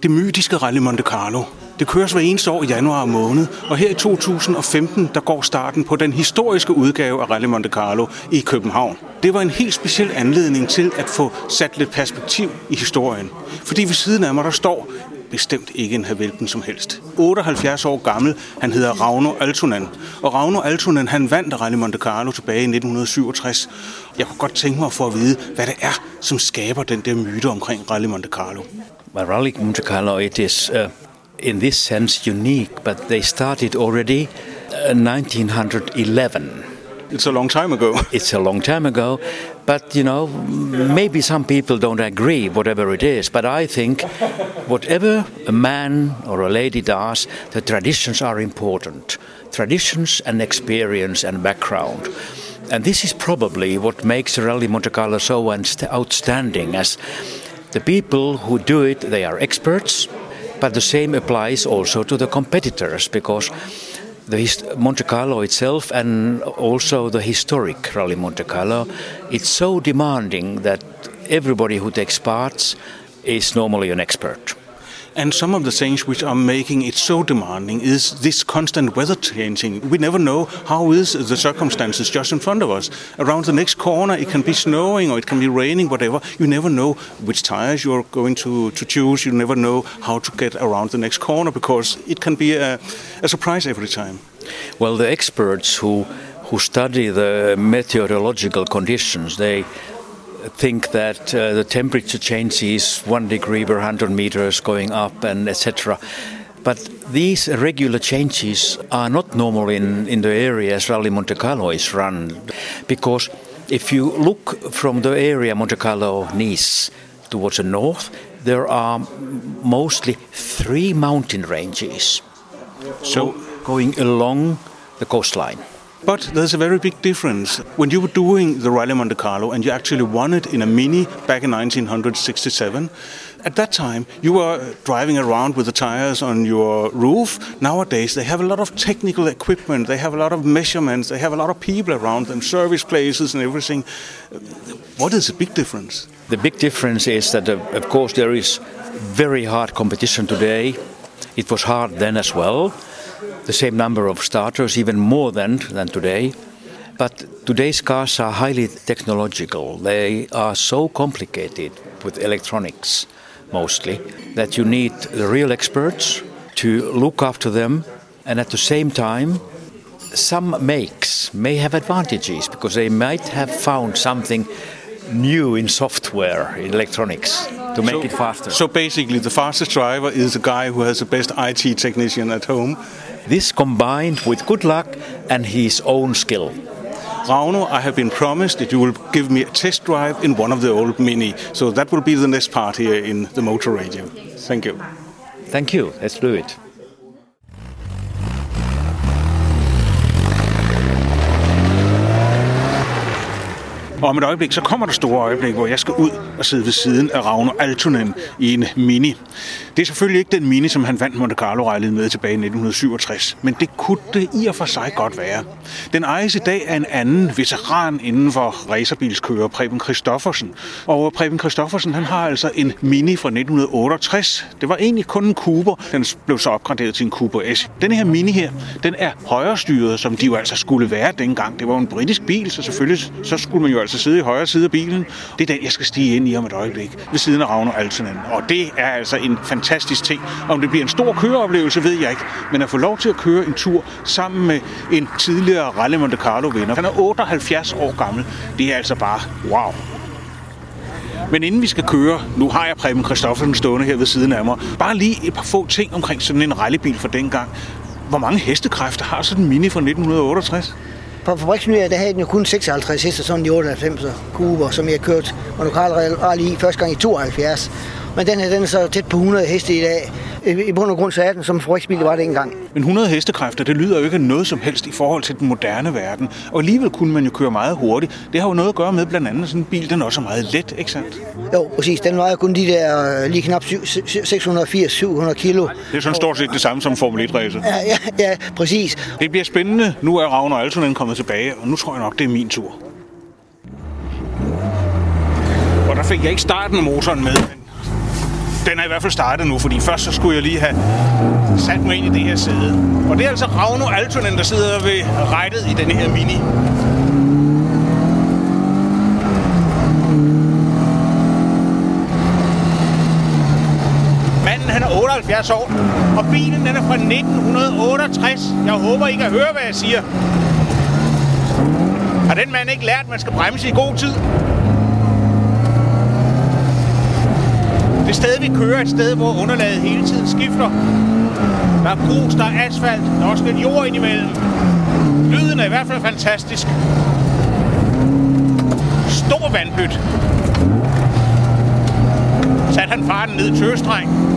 Det mytiske Rally Monte Carlo. Det køres hver eneste år i januar måned, og her i 2015, der går starten på den historiske udgave af Rally Monte Carlo i København. Det var en helt speciel anledning til at få sat lidt perspektiv i historien. Fordi ved siden af mig, der står bestemt ikke en hvilken som helst. 78 år gammel, han hedder Rauno Aaltonen. Og Rauno Aaltonen, han vandt Rally Monte Carlo tilbage i 1967. Jeg kunne godt tænke mig at få at vide, hvad det er, som skaber den der myte omkring Rally Monte Carlo. Well, Rally Monte Carlo, it is in this sense unique, but they started already 1911. It's a long time ago. It's a long time ago, but maybe some people don't agree, whatever it is, but I think whatever a man or a lady does, the traditions are important. Traditions and experience and background. And this is probably what makes Rally Monte Carlo so outstanding, as the people who do it, they are experts, but the same applies also to the competitors, because the Monte Carlo itself and also the historic Rally Monte Carlo, it's so demanding that everybody who takes part is normally an expert. And some of the things which are making it so demanding is this constant weather changing. We never know how is the circumstances just in front of us. Around the next corner it can be snowing or it can be raining, whatever. You never know which tires you're going to choose. You never know how to get around the next corner because it can be a surprise every time. Well, the experts who study the meteorological conditions, they think that the temperature changes 1 degree per 100 meters going up and etc. But these regular changes are not normal in the areas Rally Monte Carlo is run, because if you look from the area Monte Carlo Nice towards the north, there are mostly 3 mountain ranges, so going along the coastline. But there's a very big difference. When you were doing the Rally Monte Carlo and you actually won it in a Mini back in 1967, at that time you were driving around with the tires on your roof. Nowadays they have a lot of technical equipment, they have a lot of measurements, they have a lot of people around them, service places and everything. What is the big difference? The big difference is that, of course, there is very hard competition today. It was hard then as well. The same number of starters, even more than today. But today's cars are highly technological. They are so complicated with electronics, mostly, that you need the real experts to look after them. And at the same time, some makes may have advantages because they might have found something new in software, in electronics, to make it faster. So basically the fastest driver is the guy who has the best IT technician at home. This combined with good luck and his own skill. Rauno, I have been promised that you will give me a test drive in one of the old Mini. So that will be the next part here in the Motor Radio. Thank you. Thank you. Let's do it. Og om et øjeblik, så kommer der store øjeblik, hvor jeg skal ud og sidde ved siden af Rauno Aaltonen i en Mini. Det er selvfølgelig ikke den Mini, som han vandt Monte Carlo-rallyet med tilbage i 1967, men det kunne det i og for sig godt være. Den ejes i dag af en anden veteran inden for racerbilskører, Preben Christoffersen. Og Preben Christoffersen, han har altså en Mini fra 1968. Det var egentlig kun en Cooper, den blev så opgraderet til en Cooper S. Denne her Mini her, den er højrestyret, som de jo altså skulle være dengang. Det var en britisk bil, så selvfølgelig så skulle man jo altså sidde i højre side af bilen. Det er den, jeg skal stige ind i om et øjeblik, ved siden af Rauno Aaltonen. Og det er altså en fantastisk ting. Om det bliver en stor køreoplevelse, ved jeg ikke. Men at få lov til at køre en tur sammen med en tidligere Rally Monte Carlo-vinder. Han er 78 år gammel. Det er altså bare wow. Men inden vi skal køre, nu har jeg Preben Christoffersen stående her ved siden af mig. Bare lige et par få ting omkring sådan en rallybil fra dengang. Hvor mange hestekræfter har sådan en Mini fra 1968? På fabriksnyere, der havde den jo kun 56 heste, sådan i 98 Cooper, som jeg kørte Monte Carlo Rally i første gang i 72. Men den her, den er så tæt på 100 heste i dag. I bund og grund så er den som fabriksbil, det var det ikke engang. Men 100 hestekræfter, det lyder jo ikke noget som helst i forhold til den moderne verden. Og alligevel kunne man jo køre meget hurtigt. Det har jo noget at gøre med blandt andet sådan en bil, den er også meget let, ikke sandt? Jo, præcis. Den vejer kun de der lige knap 680-700 kilo. Det er sådan stort set det samme som Formel 1-racer. Ja, præcis. Det bliver spændende. Nu er Rauno Aaltonen kommet tilbage, og nu tror jeg nok, det er min tur. Og der fik jeg ikke starten af motoren med. Den er i hvert fald startet nu, fordi først så skulle jeg lige have sat mig ind i det her sæde. Og det er altså Rauno Altonen, der sidder ved rattet i denne her Mini. Manden, han er 78 år, og bilen den er fra 1968. Jeg håber, I kan høre, hvad jeg siger. Har den mand ikke lært, at man skal bremse i god tid? Det sted, vi kører, er et sted, hvor underlaget hele tiden skifter. Der er grus, der er asfalt, der er også lidt jord indimellem. Lyden er i hvert fald fantastisk. Stor vandpyt. Satte han farten ned i tøstreng.